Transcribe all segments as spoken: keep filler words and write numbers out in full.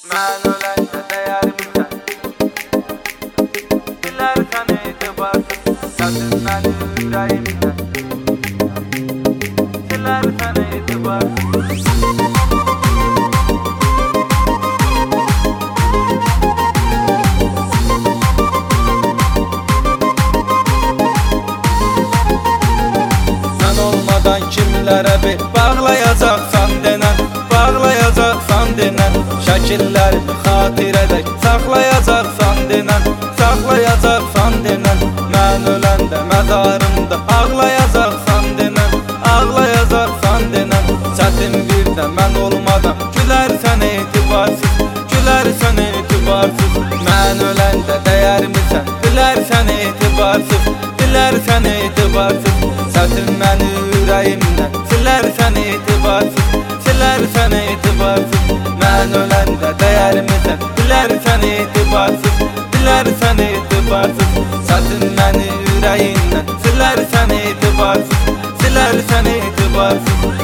Mən öləndə dəyərimsən, bilərsən etibarsız, səsin məni ürəyimdən, bilərsən etibarsız. Sən olmadan kimlərə bir bağlayacaqsan denən, bağlayacaqsan denən, şəkillərimi xatirədək saxlayacaqsan denən, saxlayacaqsan denən, mən öləndə məzarımda ağlayacaqsan denən, ağlayacaqsan denən, çətin bir də mən olmadan gülərsən etibarsız, gülərsən etibarsız, mən öləndə dəyərmisən, bilərsən etibarsız, bilərsən etibarsız, çətin məni ürəyimdən, silərsən etibarsız, silərsən etibarsız, mən öləndə dəyərmisən, bilərsən etibarsız, bilərsən etibarsız, çətin məni ürəyimdən, silərsən etibarsız, silərsən etibarsız.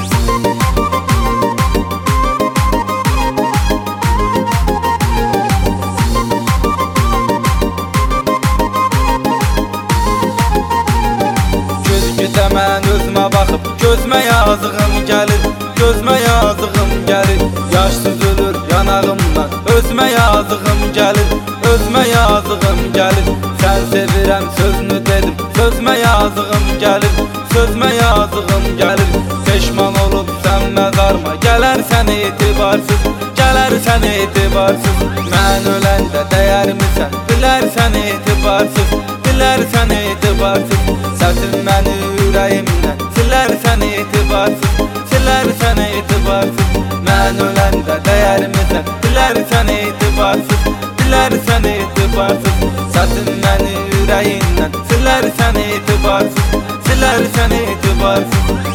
Güzgüdə mən özümə baxıb, gözmə yazığım gəlir, gözmə yazığım gəlir, yaş süzülür yanağımdan, özümə yazığım gəlir, özümə yazığım gəlir, sən sevirəm sözünü dedim, sözmə yazığım gəlir, sözmə yazığım gəlir, peşman olub sən məzarıma, gələrsən etibarsız, gələrsən etibarsız, mən öləndə dəyərmisən, bilərsən etibarsız, bilərsən etibarsız, səsin məni ürəyimdən, silərsən etibarsız, silərsən etibarsız, mən öləndə dəyərmisən, bilərsən etibarsız, bilərsən etibarsız, səsin məni ürəyimdən, silərsən etibarsız, silərsən etibarsız.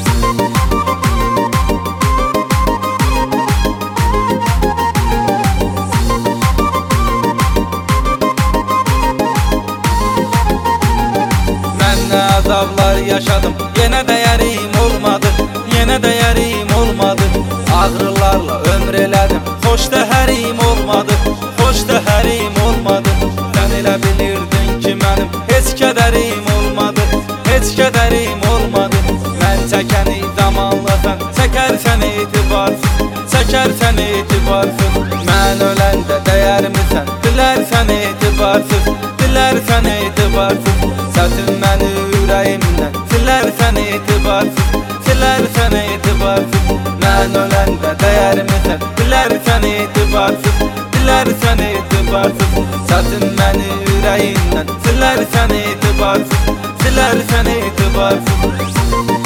Azablar yaşadım, yenə dəyərim olmadı, yenə dəyərim olmadı, ağrılarla ömr elədim, xoş dəhərim olmadı, xoş dəhərim olmadı, sən elə bilirdin ki mənim heç kədərim olmadı, heç kədərim olmadı, mən çəkəni zamanla sən çəkərsən etibarsız, çəkərsən etibarsız, mən öləndə dəyərmisən, bilərsən etibarsız, bilərsən etibarsız, səsin məni ürəyimdən, silərsən etibarsız, silərsən etibarsız, mən öləndə dəyərmisən, bilərsən etibarsız, bilərsən etibarsız, səsin məni ürəyimdən, silərsən etibarsız, silərsən etibarsız.